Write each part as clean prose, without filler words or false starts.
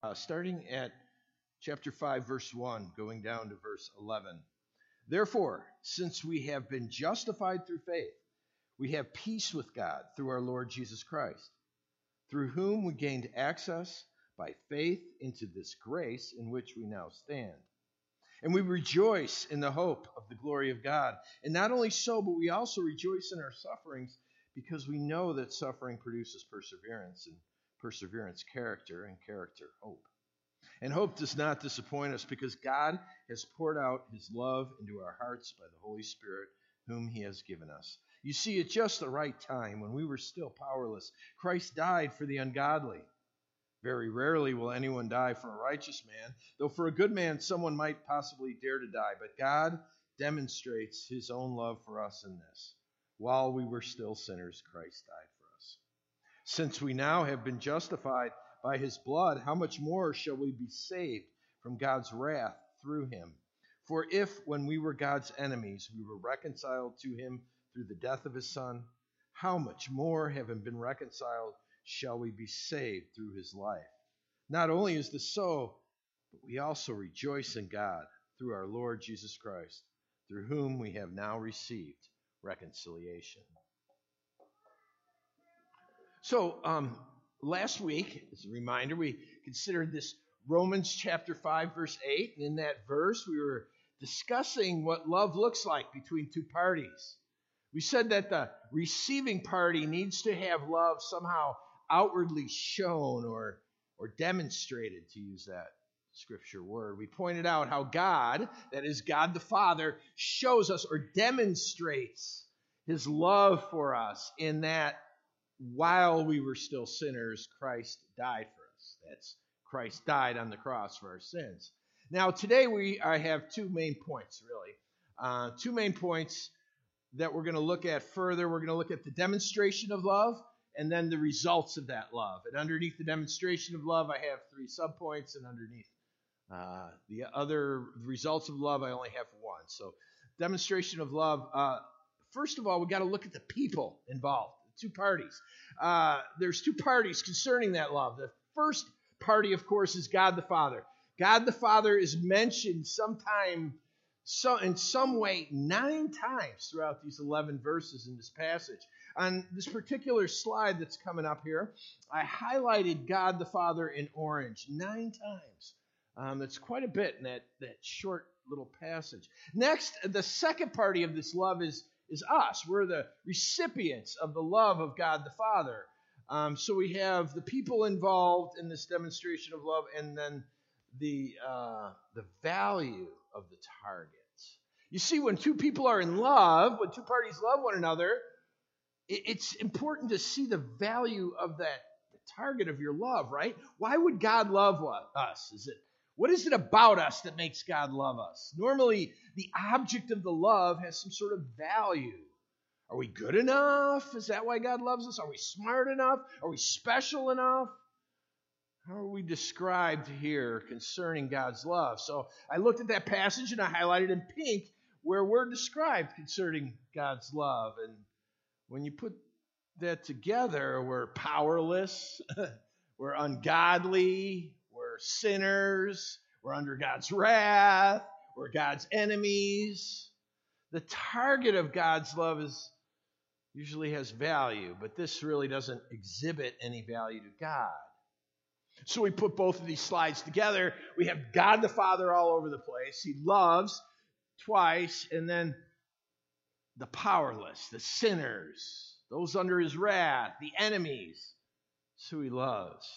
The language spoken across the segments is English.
starting at chapter 5, verse 1, going down to verse 11. Therefore, since we have been justified through faith, we have peace with God through our Lord Jesus Christ, through whom we gained access by faith into this grace in which we now stand. And we rejoice in the hope of the glory of God. And not only so, but we also rejoice in our sufferings because we know that suffering produces perseverance, and perseverance character, and character hope. And hope does not disappoint us because God has poured out his love into our hearts by the Holy Spirit whom he has given us. You see, at just the right time, when we were still powerless, Christ died for the ungodly. Very rarely will anyone die for a righteous man, though for a good man someone might possibly dare to die. But God demonstrates his own love for us in this. While we were still sinners, Christ died for us. Since we now have been justified by his blood, how much more shall we be saved from God's wrath through him? For if, when we were God's enemies, we were reconciled to him through the death of his Son, how much more, having been reconciled, shall we be saved through his life? Not only is this so, but we also rejoice in God through our Lord Jesus Christ, through whom we have now received reconciliation. So, last week, as a reminder, we considered this Romans chapter 5, verse 8. And in that verse, we were discussing what love looks like between two parties. We said that the receiving party needs to have love somehow outwardly shown or demonstrated, to use that scripture word. We pointed out how God, that is God the Father, shows us or demonstrates his love for us in that while we were still sinners, Christ died for us. That's Christ died on the cross for our sins. Now, today I have two main points, really. Two main points that we're going to look at further. We're going to look at the demonstration of love and then the results of that love. And underneath the demonstration of love, I have three subpoints, and underneath the other results of love, I only have one. So, demonstration of love. First of all, we got to look at the people involved, the two parties. There's two parties concerning that love. The first party, of course, is God the Father. God the Father is mentioned in some way 9 times throughout these 11 verses in this passage. On this particular slide that's coming up here, I highlighted God the Father in orange 9 times. That's quite a bit in that short little passage. Next, the second party of this love is us. We're the recipients of the love of God the Father. So we have the people involved in this demonstration of love, and then the value of the target. You see, when two people are in love, when two parties love one another, it's important to see the value of the target of your love, right? Why would God love us? What is it about us that makes God love us? Normally, the object of the love has some sort of value. Are we good enough? Is that why God loves us? Are we smart enough? Are we special enough? How are we described here concerning God's love? So I looked at that passage and I highlighted in pink where we're described concerning God's love. And when you put that together, we're powerless, we're ungodly, we're sinners, we're under God's wrath, we're God's enemies. The target of God's love usually has value, but this really doesn't exhibit any value to God. So we put both of these slides together. We have God the Father all over the place. He loves twice, and then the powerless, the sinners, those under his wrath, the enemies. That's who he loves.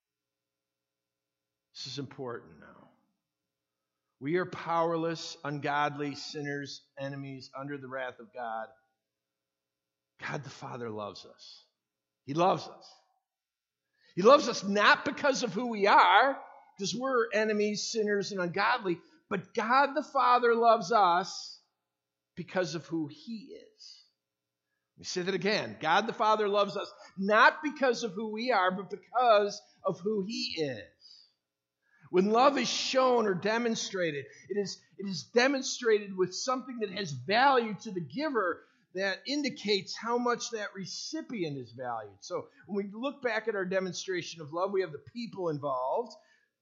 This is important now. We are powerless, ungodly, sinners, enemies, under the wrath of God. God the Father loves us. He loves us. He loves us not because of who we are, because we're enemies, sinners, and ungodly, but God the Father loves us because of who he is. Let me say that again. God the Father loves us not because of who we are, but because of who he is. When love is shown or demonstrated, it is demonstrated with something that has value to the giver that indicates how much that recipient is valued. So when we look back at our demonstration of love, we have the people involved.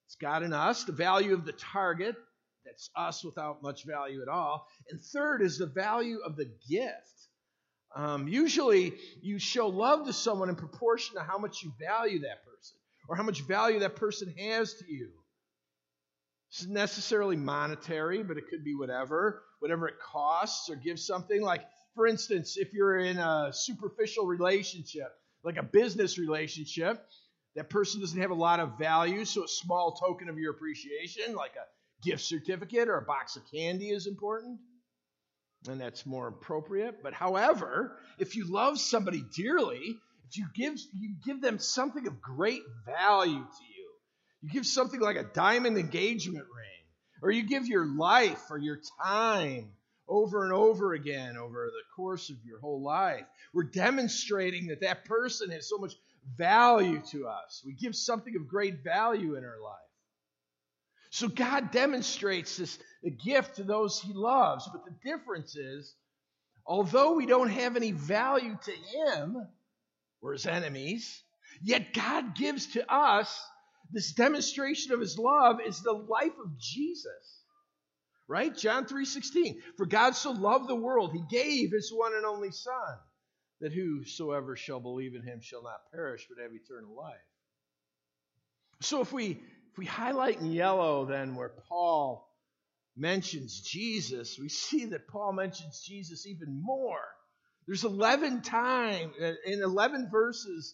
it's God in us. The value of the target, that's us without much value at all. And third is the value of the gift. Usually, you show love to someone in proportion to how much you value that person or how much value that person has to you. It's not necessarily monetary, but it could be whatever it costs or gives something. Like, for instance, if you're in a superficial relationship, like a business relationship, that person doesn't have a lot of value, so a small token of your appreciation, like a gift certificate or a box of candy, is important. And that's more appropriate. But however, if you love somebody dearly, if you give them something of great value to you. You give something like a diamond engagement ring, or you give your life or your time over and over again over the course of your whole life. We're demonstrating that that person has so much value to us. We give something of great value in our life. So God demonstrates the gift to those he loves. But the difference is, although we don't have any value to him, we're his enemies, yet God gives to us this demonstration of his love is the life of Jesus. Right? John 3:16. For God so loved the world, he gave his one and only Son, that whosoever shall believe in him shall not perish, but have eternal life. So if we highlight in yellow then where Paul mentions Jesus, we see that Paul mentions Jesus even more. There's 11 times, in 11 verses,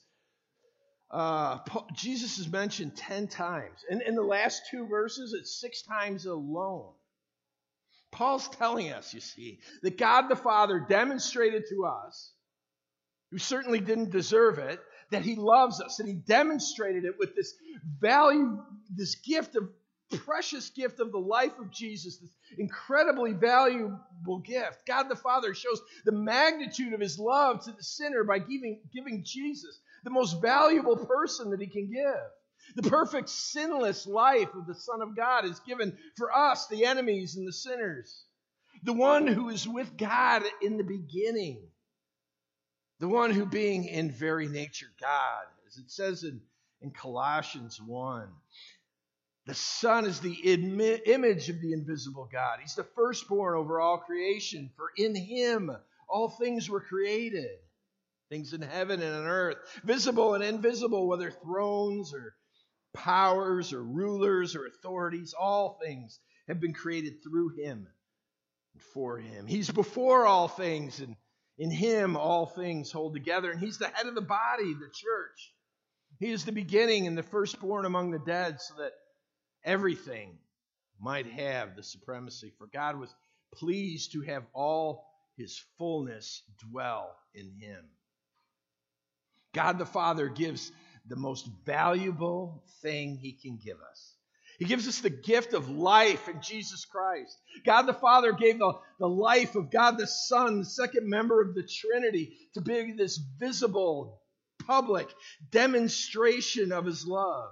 Jesus is mentioned 10 times. And in the last 2 verses, it's 6 times alone. Paul's telling us, you see, that God the Father demonstrated to us, who certainly didn't deserve it, that he loves us. And he demonstrated it with this value, this gift of precious gift of the life of Jesus, this incredibly valuable gift. God the Father shows the magnitude of his love to the sinner by giving Jesus the most valuable person that he can give. The perfect sinless life of the Son of God is given for us, the enemies and the sinners. The one who is with God in the beginning. The one who being in very nature God. As it says in Colossians 1. The Son is the image of the invisible God. He's the firstborn over all creation. For in him all things were created. Things in heaven and on earth. Visible and invisible, whether thrones or powers or rulers or authorities. All things have been created through him and for him. He's before all things, and in him all things hold together. And he's the head of the body, the church. He is the beginning and the firstborn among the dead, so that everything might have the supremacy. For God was pleased to have all his fullness dwell in him. God the Father gives the most valuable thing he can give us. He gives us the gift of life in Jesus Christ. God the Father gave the life of God the Son, the second member of the Trinity, to be this visible, public demonstration of his love.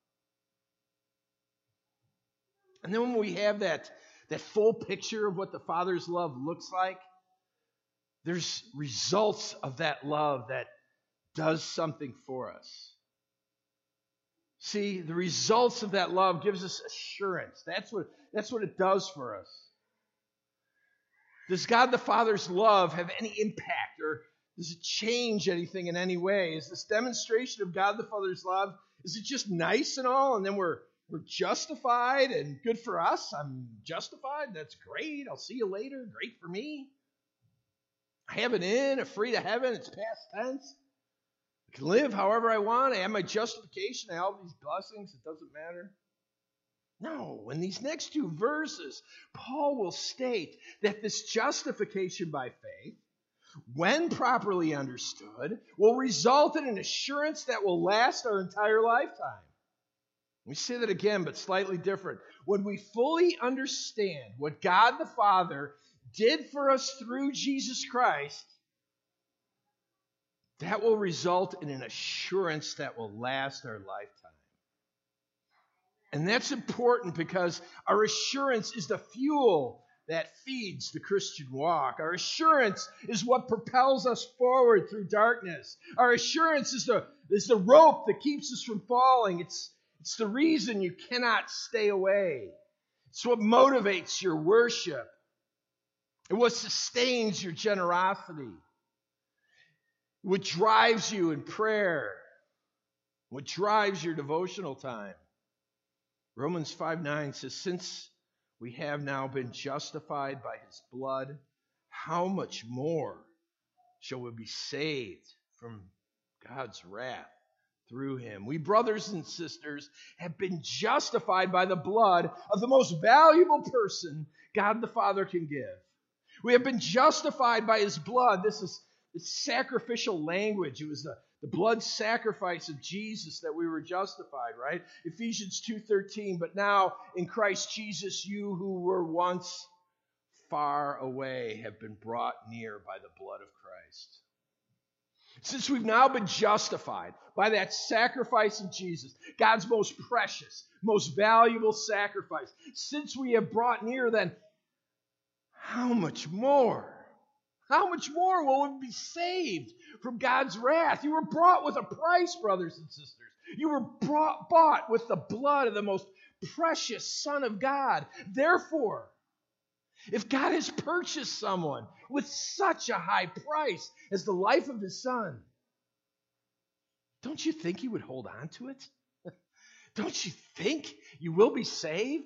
And then when we have that full picture of what the Father's love looks like, there's results of that love that does something for us. See, the results of that love gives us assurance. That's what it does for us. Does God the Father's love have any impact, or does it change anything in any way? Is this demonstration of God the Father's love, is it just nice and all, and then we're justified and good for us? I'm justified. That's great. I'll see you later. Great for me. I have an in, a free to heaven. It's past tense. I can live however I want. I have my justification. I have all these blessings. It doesn't matter. No, in these next 2 verses, Paul will state that this justification by faith, when properly understood, will result in an assurance that will last our entire lifetime. We say that again, but slightly different. When we fully understand what God the Father did for us through Jesus Christ, that will result in an assurance that will last our lifetime. And that's important because our assurance is the fuel that feeds the Christian walk. Our assurance is what propels us forward through darkness. Our assurance is the rope that keeps us from falling. It's It's the reason you cannot stay away. It's what motivates your worship. And what sustains your generosity. What drives you in prayer. What drives your devotional time. Romans 5:9 says, since we have now been justified by his blood, how much more shall we be saved from God's wrath through him? We brothers and sisters have been justified by the blood of the most valuable person God the Father can give. We have been justified by his blood. This is sacrificial language. It was the blood sacrifice of Jesus that we were justified, right? Ephesians 2:13, but now in Christ Jesus, you who were once far away have been brought near by the blood of Christ. Since we've now been justified by that sacrifice of Jesus, God's most precious, most valuable sacrifice, since we have brought near, then how much more? How much more will we be saved from God's wrath? You were bought with a price, brothers and sisters. You were bought with the blood of the most precious Son of God. Therefore, if God has purchased someone with such a high price as the life of his Son, don't you think he would hold on to it? Don't you think you will be saved?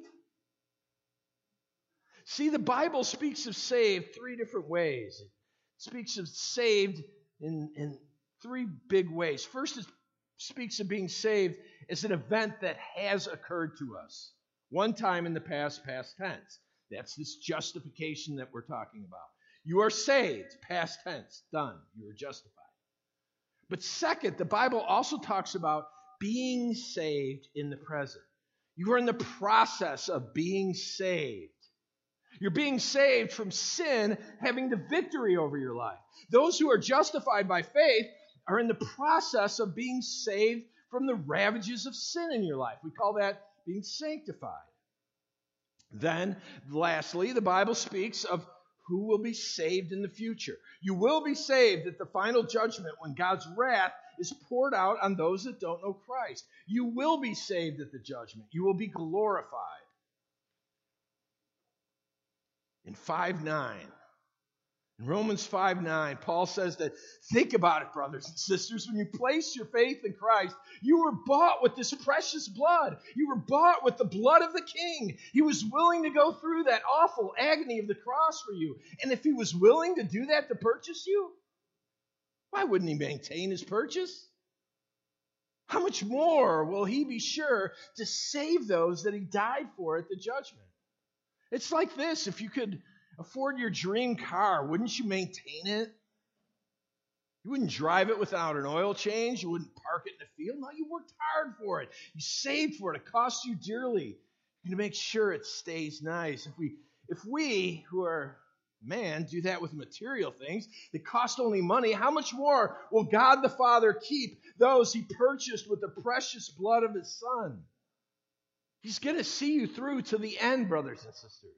See, the Bible speaks of saved three different ways. It speaks of saved in three big ways. First, it speaks of being saved as an event that has occurred to us. One time in the past tense. That's this justification that we're talking about. You are saved, past tense, done. You are justified. But second, the Bible also talks about being saved in the present. You are in the process of being saved. You're being saved from sin having the victory over your life. Those who are justified by faith are in the process of being saved from the ravages of sin in your life. We call that being sanctified. Then, lastly, the Bible speaks of who will be saved in the future. You will be saved at the final judgment when God's wrath is poured out on those that don't know Christ. You will be saved at the judgment. You will be glorified. In 5:9, in Romans 5:9, Paul says that, think about it, brothers and sisters, when you place your faith in Christ, you were bought with this precious blood. You were bought with the blood of the King. He was willing to go through that awful agony of the cross for you. And if he was willing to do that to purchase you, why wouldn't he maintain his purchase? How much more will he be sure to save those that he died for at the judgment? It's like this. If you could afford your dream car, wouldn't you maintain it? You wouldn't drive it without an oil change. You wouldn't park it in the field. No, you worked hard for it. You saved for it. It cost you dearly. You're going to make sure it stays nice. If we who are man do that with material things that cost only money, how much more will God the Father keep those he purchased with the precious blood of his Son? He's going to see you through to the end, brothers and sisters.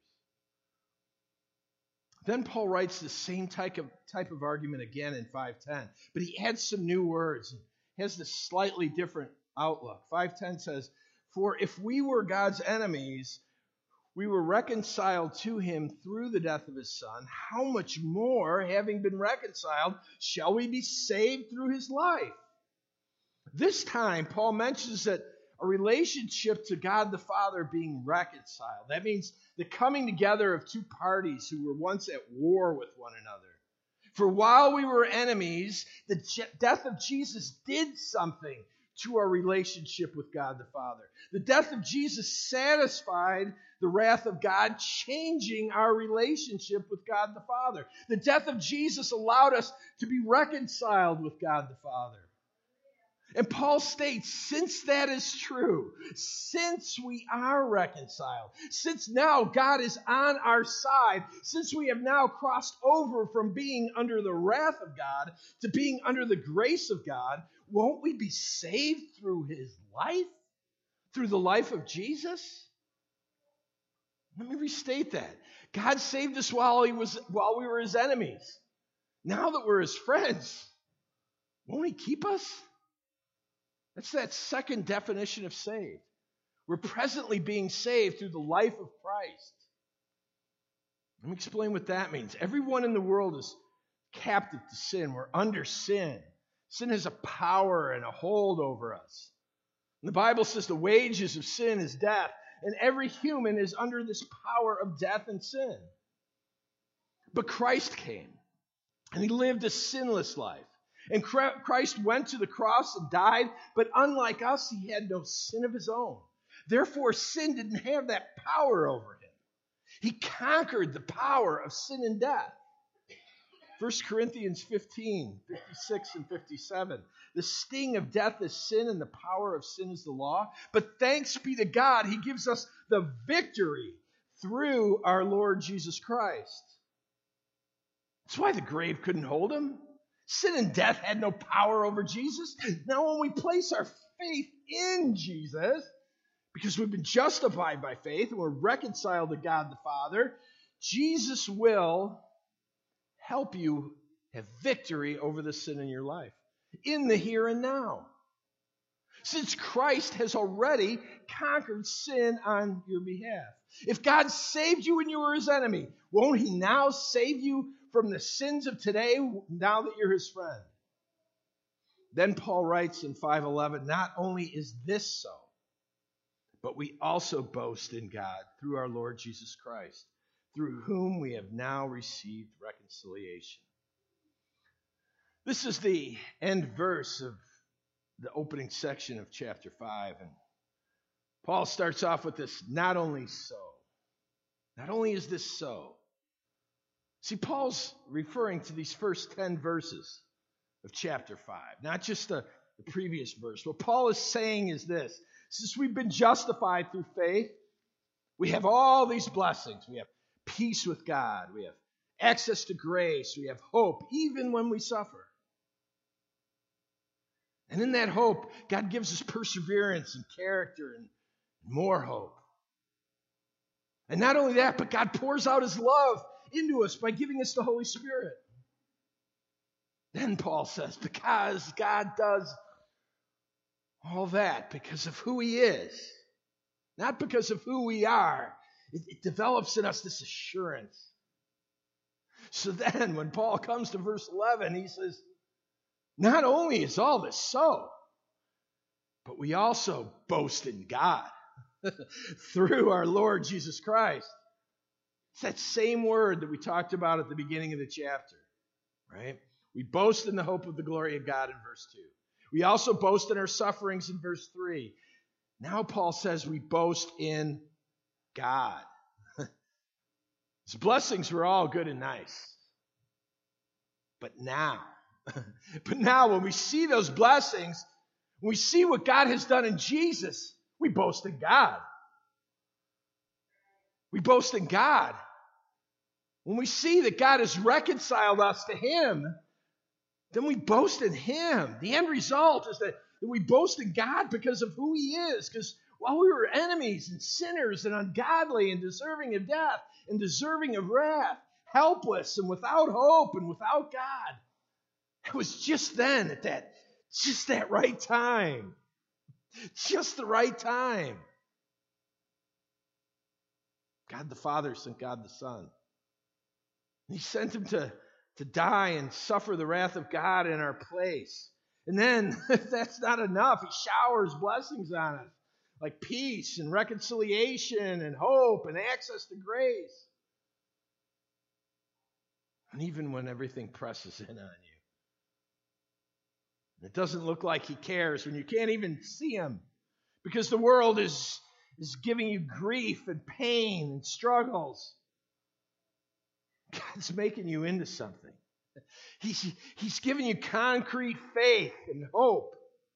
Then Paul writes the same type of argument again in 5:10, but he adds some new words and has this slightly different outlook. 5:10 says, for if we were God's enemies, we were reconciled to him through the death of his Son. How much more, having been reconciled, shall we be saved through his life? This time, Paul mentions that a relationship to God the Father being reconciled. That means the coming together of two parties who were once at war with one another. For while we were enemies, the death of Jesus did something to our relationship with God the Father. The death of Jesus satisfied the wrath of God, changing our relationship with God the Father. The death of Jesus allowed us to be reconciled with God the Father. And Paul states, since that is true, since we are reconciled, since now God is on our side, since we have now crossed over from being under the wrath of God to being under the grace of God, won't we be saved through his life? Through the life of Jesus? Let me restate that. God saved us while we were his enemies. Now that we're his friends, won't he keep us? That's that second definition of saved. We're presently being saved through the life of Christ. Let me explain what that means. Everyone in the world is captive to sin. We're under sin. Sin has a power and a hold over us. And the Bible says the wages of sin is death, and every human is under this power of death and sin. But Christ came, and he lived a sinless life. And Christ went to the cross and died, but unlike us, he had no sin of his own. Therefore, sin didn't have that power over him. He conquered the power of sin and death. 1 Corinthians 15, 56 and 57. The sting of death is sin, and the power of sin is the law. But thanks be to God, he gives us the victory through our Lord Jesus Christ. That's why the grave couldn't hold him. Sin and death had no power over Jesus. Now when we place our faith in Jesus, because we've been justified by faith and we're reconciled to God the Father, Jesus will help you have victory over the sin in your life, in the here and now. Since Christ has already conquered sin on your behalf. If God saved you when you were his enemy, won't he now save you from the sins of today now that you're his friend? Then Paul writes in 5:11, not only is this so, but we also boast in God through our Lord Jesus Christ, through whom we have now received reconciliation. This is the end verse of the opening section of chapter 5. And Paul starts off with this, not only so. Not only is this so. See, Paul's referring to these first 10 verses of chapter 5, not just the previous verse. What Paul is saying is this: since we've been justified through faith, we have all these blessings. We have peace with God. We have access to grace. We have hope, even when we suffer. And in that hope, God gives us perseverance and character and more hope. And not only that, but God pours out his love into us by giving us the Holy Spirit. Then Paul says, because God does all that because of who he is, not because of who we are, it develops in us this assurance. So then when Paul comes to verse 11, he says, not only is all this so, but we also boast in God through our Lord Jesus Christ. It's that same word that we talked about at the beginning of the chapter, right? We boast in the hope of the glory of God in verse 2. We also boast in our sufferings in verse 3. Now Paul says we boast in God. His blessings were all good and nice. But now when we see those blessings, when we see what God has done in Jesus, we boast in God. We boast in God. When we see that God has reconciled us to him, then we boast in him. The end result is that we boast in God because of who he is. Because while we were enemies and sinners and ungodly and deserving of death and deserving of wrath, helpless and without hope and without God, it was just then at that right time. Just the right time. God the Father sent God the Son. He sent him to die and suffer the wrath of God in our place. And then, if that's not enough, he showers blessings on us, like peace and reconciliation and hope and access to grace. And even when everything presses in on you, it doesn't look like he cares, when you can't even see him, because the world is giving you grief and pain and struggles. God's making you into something. He's giving you concrete faith and hope.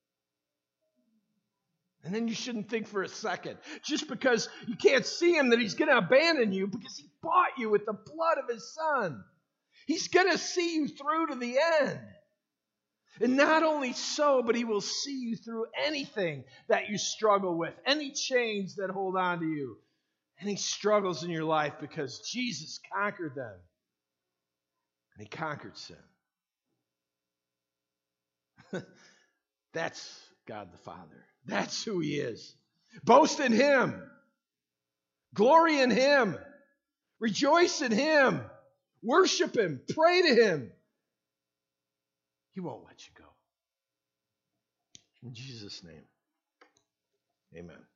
And then you shouldn't think for a second, just because you can't see him, that he's going to abandon you, because he bought you with the blood of his Son. He's going to see you through to the end. And not only so, but he will see you through anything that you struggle with, any chains that hold on to you, any struggles in your life, because Jesus conquered them. And he conquered sin. That's God the Father. That's who he is. Boast in Him. Glory in Him. Rejoice in Him. Worship Him. Pray to Him. He won't let you go. In Jesus' name, amen.